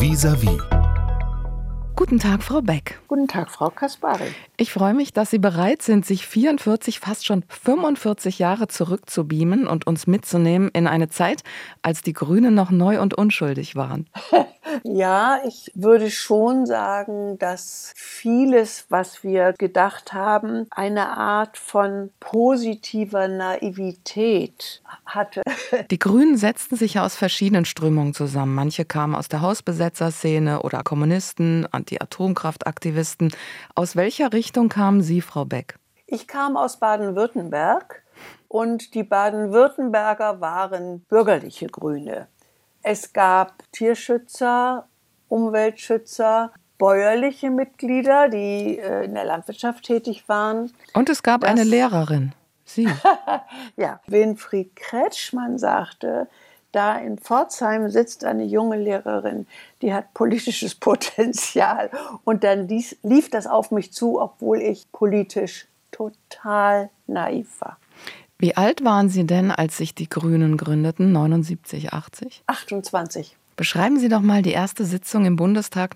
Vis-à-vis. Guten Tag, Frau Beck. Guten Tag, Frau Kaspari. Ich freue mich, dass Sie bereit sind, sich 44, fast schon 45 Jahre zurückzubeamen und uns mitzunehmen in eine Zeit, als die Grünen noch neu und unschuldig waren. Ja, ich würde schon sagen, dass vieles, was wir gedacht haben, eine Art von positiver Naivität hatte. Die Grünen setzten sich ja aus verschiedenen Strömungen zusammen. Manche kamen aus der Hausbesetzerszene oder Kommunisten, Anti-Atomkraftaktivisten. Aus welcher Richtung kamen Sie, Frau Beck? Ich kam aus Baden-Württemberg und die Baden-Württemberger waren bürgerliche Grüne. Es gab Tierschützer, Umweltschützer, bäuerliche Mitglieder, die in der Landwirtschaft tätig waren. Und es gab eine Lehrerin, Sie. Ja, Winfried Kretschmann sagte, da in Pforzheim sitzt eine junge Lehrerin, die hat politisches Potenzial. Und dann lief das auf mich zu, obwohl ich politisch total naiv war. Wie alt waren Sie denn, als sich die Grünen gründeten, 79, 80? 28. Beschreiben Sie doch mal die erste Sitzung im Bundestag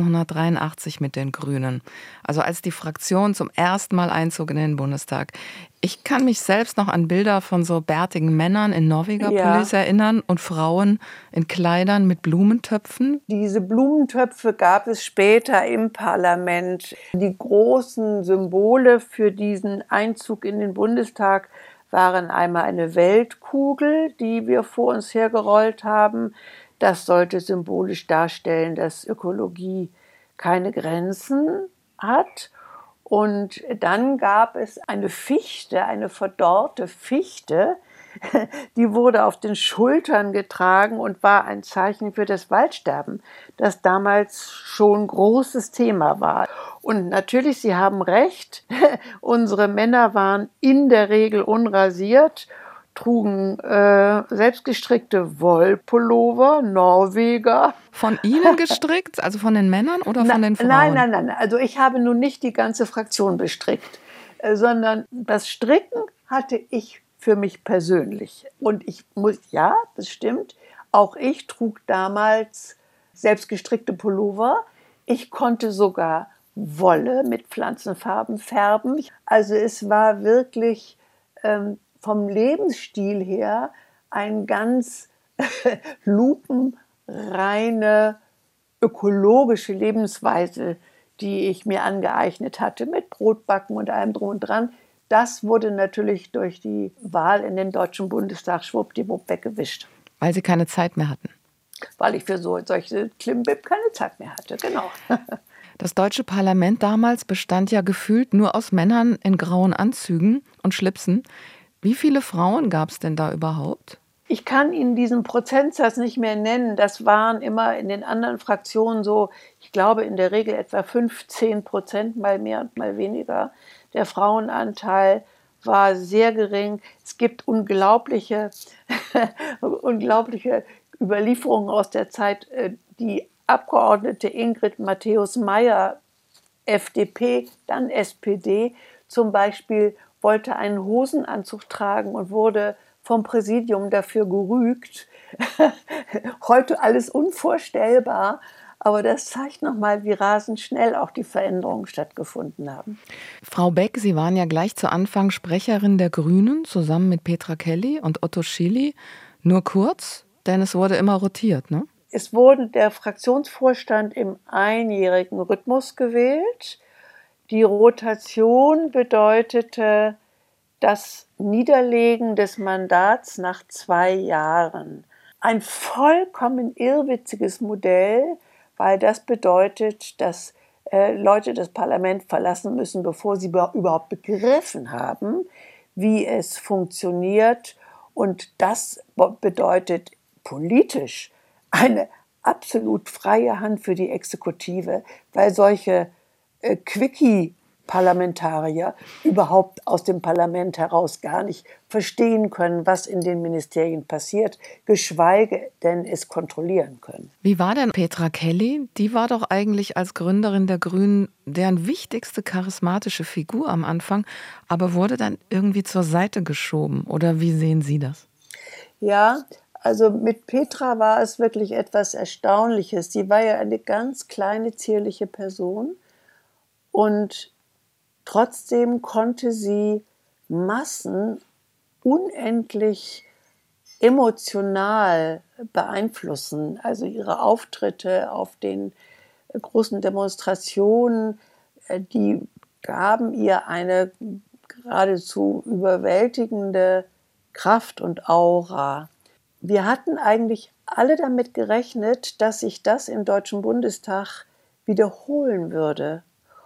1983 mit den Grünen. Also als die Fraktion zum ersten Mal einzog in den Bundestag. Ich kann mich selbst noch an Bilder von so bärtigen Männern in Norwegerpullis erinnern und Frauen in Kleidern mit Blumentöpfen. Diese Blumentöpfe gab es später im Parlament. Die großen Symbole für diesen Einzug in den Bundestag waren einmal eine Weltkugel, die wir vor uns hergerollt haben. Das sollte symbolisch darstellen, dass Ökologie keine Grenzen hat. Und dann gab es eine Fichte, eine verdorrte Fichte, die wurde auf den Schultern getragen und war ein Zeichen für das Waldsterben, das damals schon großes Thema war. Und natürlich, Sie haben recht, unsere Männer waren in der Regel unrasiert, trugen selbstgestrickte Wollpullover, Norweger. Von Ihnen gestrickt, also von den Männern oder von den Frauen? Nein. Also ich habe nun nicht die ganze Fraktion bestrickt, sondern das Stricken hatte ich für mich persönlich. Und ja, das stimmt, auch ich trug damals selbstgestrickte Pullover. Ich konnte sogar Wolle mit Pflanzenfarben färben. Also es war wirklich vom Lebensstil her ein ganz lupenreine ökologische Lebensweise, die ich mir angeeignet hatte, mit Brotbacken und allem drum und dran. Das wurde natürlich durch die Wahl in den Deutschen Bundestag schwuppdiwupp weggewischt. Weil Sie keine Zeit mehr hatten? Weil ich für solche Klimbim keine Zeit mehr hatte, genau. Das deutsche Parlament damals bestand ja gefühlt nur aus Männern in grauen Anzügen und Schlipsen. Wie viele Frauen gab es denn da überhaupt? Ich kann Ihnen diesen Prozentsatz nicht mehr nennen. Das waren immer in den anderen Fraktionen so, ich glaube in der Regel etwa 15%, mal mehr und mal weniger. Der Frauenanteil war sehr gering. Es gibt unglaubliche Überlieferungen aus der Zeit. Die Abgeordnete Ingrid Matthäus-Maier, FDP, dann SPD, zum Beispiel wollte einen Hosenanzug tragen und wurde vom Präsidium dafür gerügt. Heute alles unvorstellbar, aber das zeigt nochmal, wie rasend schnell auch die Veränderungen stattgefunden haben. Frau Beck, Sie waren ja gleich zu Anfang Sprecherin der Grünen, zusammen mit Petra Kelly und Otto Schily. Nur kurz, denn es wurde immer rotiert, ne? Es wurde der Fraktionsvorstand im einjährigen Rhythmus gewählt. Die Rotation bedeutete das Niederlegen des Mandats nach 2 Jahren. Ein vollkommen irrwitziges Modell, weil das bedeutet, dass Leute das Parlament verlassen müssen, bevor sie überhaupt begriffen haben, wie es funktioniert. Und das bedeutet politisch eine absolut freie Hand für die Exekutive, weil solche Quickie-Parlamentarier überhaupt aus dem Parlament heraus gar nicht verstehen können, was in den Ministerien passiert, geschweige denn es kontrollieren können. Wie war denn Petra Kelly? Die war doch eigentlich als Gründerin der Grünen deren wichtigste charismatische Figur am Anfang, aber wurde dann irgendwie zur Seite geschoben. Oder wie sehen Sie das? Ja, Also mit Petra war es wirklich etwas Erstaunliches. Sie war ja eine ganz kleine, zierliche Person und trotzdem konnte sie Massen unendlich emotional beeinflussen. Also ihre Auftritte auf den großen Demonstrationen, die gaben ihr eine geradezu überwältigende Kraft und Aura. Wir hatten eigentlich alle damit gerechnet, dass sich das im Deutschen Bundestag wiederholen würde.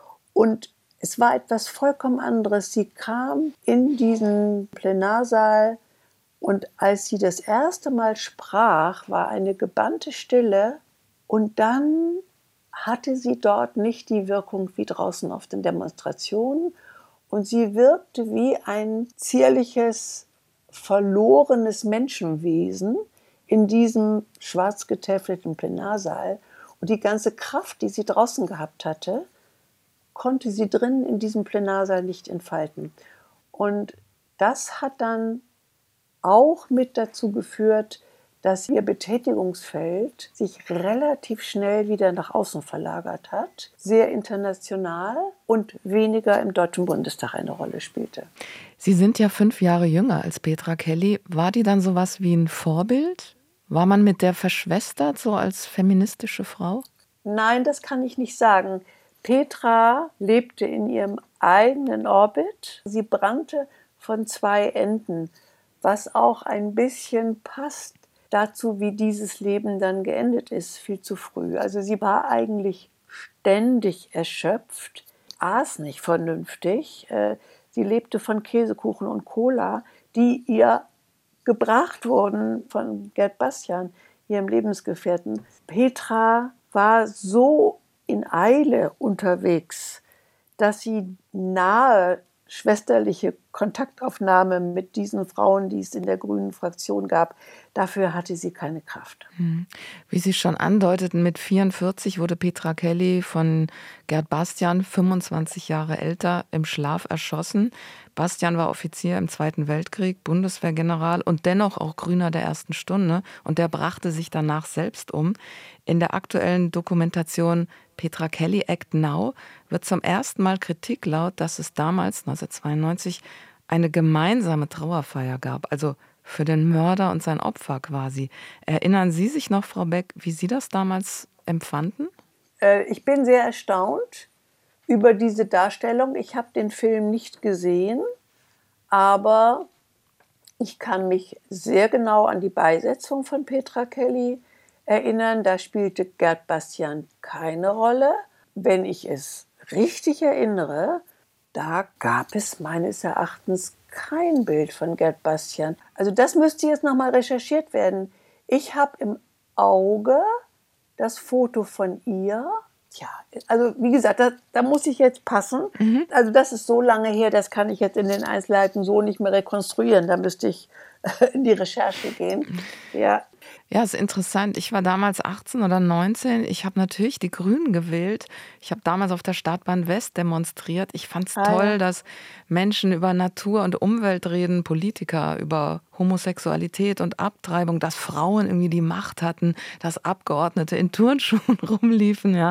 Und es war etwas vollkommen anderes. Sie kam in diesen Plenarsaal und als sie das erste Mal sprach, war eine gebannte Stille und dann hatte sie dort nicht die Wirkung wie draußen auf den Demonstrationen und sie wirkte wie ein zierliches, verlorenes Menschenwesen in diesem schwarz getäfelten Plenarsaal und die ganze Kraft, die sie draußen gehabt hatte, konnte sie drinnen in diesem Plenarsaal nicht entfalten. Und das hat dann auch mit dazu geführt, dass ihr Betätigungsfeld sich relativ schnell wieder nach außen verlagert hat, sehr international und weniger im Deutschen Bundestag eine Rolle spielte. Sie sind ja 5 Jahre jünger als Petra Kelly. War die dann sowas wie ein Vorbild? War man mit der verschwestert, so als feministische Frau? Nein, das kann ich nicht sagen. Petra lebte in ihrem eigenen Orbit. Sie brannte von 2 Enden, was auch ein bisschen passt dazu, wie dieses Leben dann geendet ist, viel zu früh. Also sie war eigentlich ständig erschöpft, aß nicht vernünftig. Sie lebte von Käsekuchen und Cola, die ihr gebracht wurden von Gerd Bastian, ihrem Lebensgefährten. Petra war so in Eile unterwegs, dass sie nahe schwesterliche Kontaktaufnahme mit diesen Frauen, die es in der grünen Fraktion gab, dafür hatte sie keine Kraft. Wie Sie schon andeuteten, mit 44 wurde Petra Kelly von Gerd Bastian, 25 Jahre älter, im Schlaf erschossen. Bastian war Offizier im Zweiten Weltkrieg, Bundeswehrgeneral und dennoch auch Grüner der ersten Stunde. Und der brachte sich danach selbst um. In der aktuellen Dokumentation Petra Kelly Act Now wird zum ersten Mal Kritik laut, dass es damals, 1992, eine gemeinsame Trauerfeier gab, also für den Mörder und sein Opfer quasi. Erinnern Sie sich noch, Frau Beck, wie Sie das damals empfanden? Ich bin sehr erstaunt über diese Darstellung. Ich habe den Film nicht gesehen, aber ich kann mich sehr genau an die Beisetzung von Petra Kelly erinnern. Da spielte Gerd Bastian keine Rolle. Wenn ich es richtig erinnere, da gab es meines Erachtens kein Bild von Gerd Bastian. Also das müsste jetzt nochmal recherchiert werden. Ich habe im Auge das Foto von ihr. Ja, also wie gesagt, da muss ich jetzt passen. Also das ist so lange her, das kann ich jetzt in den Einzelheiten so nicht mehr rekonstruieren. Da müsste ich in die Recherche gehen. Ja. Ja, ist interessant. Ich war damals 18 oder 19. Ich habe natürlich die Grünen gewählt. Ich habe damals auf der Startbahn West demonstriert. Ich fand es toll, Ja. dass Menschen über Natur und Umwelt reden, Politiker über Homosexualität und Abtreibung, dass Frauen irgendwie die Macht hatten, dass Abgeordnete in Turnschuhen rumliefen. Ja.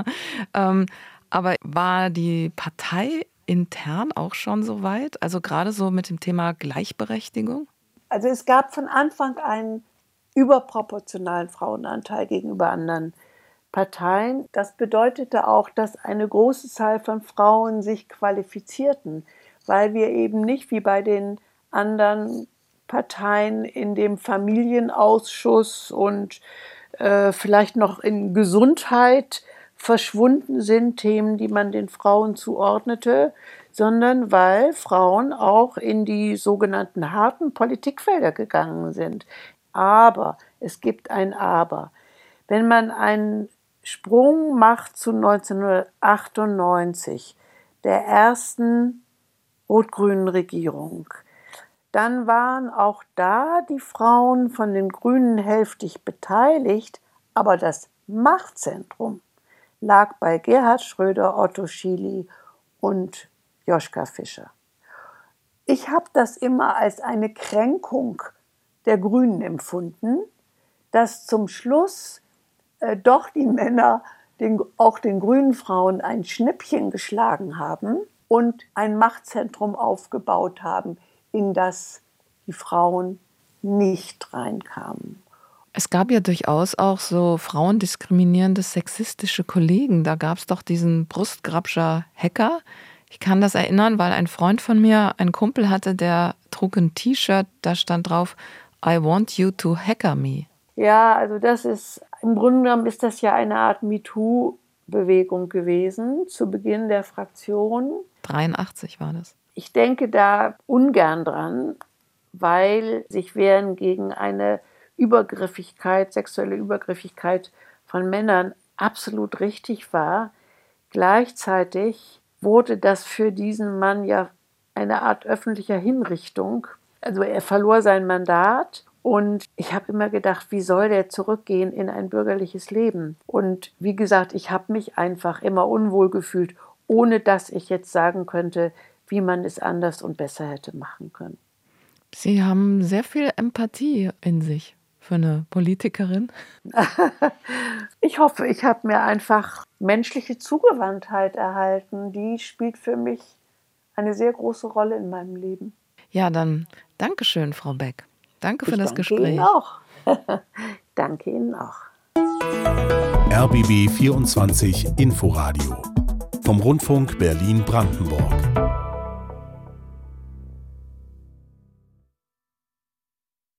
Aber war die Partei intern auch schon so weit? Also gerade so mit dem Thema Gleichberechtigung? Also es gab von Anfang einen überproportionalen Frauenanteil gegenüber anderen Parteien. Das bedeutete auch, dass eine große Zahl von Frauen sich qualifizierten, weil wir eben nicht wie bei den anderen Parteien in dem Familienausschuss und vielleicht noch in Gesundheit verschwunden sind, Themen, die man den Frauen zuordnete, sondern weil Frauen auch in die sogenannten harten Politikfelder gegangen sind. Aber, es gibt ein Aber. Wenn man einen Sprung macht zu 1998, der ersten rot-grünen Regierung, dann waren auch da die Frauen von den Grünen hälftig beteiligt, aber das Machtzentrum lag bei Gerhard Schröder, Otto Schily und Joschka Fischer. Ich habe das immer als eine Kränkung der Grünen empfunden, dass zum Schluss doch die Männer auch den grünen Frauen ein Schnippchen geschlagen haben und ein Machtzentrum aufgebaut haben, in das die Frauen nicht reinkamen. Es gab ja durchaus auch so frauendiskriminierende, sexistische Kollegen. Da gab es doch diesen Brustgrabscher Hacker. Ich kann das erinnern, weil ein Freund von mir einen Kumpel hatte, der trug ein T-Shirt, da stand drauf, I want you to hacker me. Ja, also das ist, im Grunde genommen ist das ja eine Art MeToo-Bewegung gewesen, zu Beginn der Fraktion. 83 war das. Ich denke da ungern dran, weil sich Wehren gegen eine Übergriffigkeit, sexuelle Übergriffigkeit von Männern absolut richtig war. Gleichzeitig wurde das für diesen Mann ja eine Art öffentlicher Hinrichtung. Also er verlor sein Mandat und ich habe immer gedacht, wie soll der zurückgehen in ein bürgerliches Leben? Und wie gesagt, ich habe mich einfach immer unwohl gefühlt, ohne dass ich jetzt sagen könnte, wie man es anders und besser hätte machen können. Sie haben sehr viel Empathie in sich für eine Politikerin. Ich hoffe, ich habe mir einfach menschliche Zugewandtheit erhalten. Die spielt für mich eine sehr große Rolle in meinem Leben. Ja, dann Dankeschön, Frau Beck. Danke für das Gespräch. Ihnen auch. Danke Ihnen auch. RBB 24 Inforadio vom Rundfunk Berlin-Brandenburg.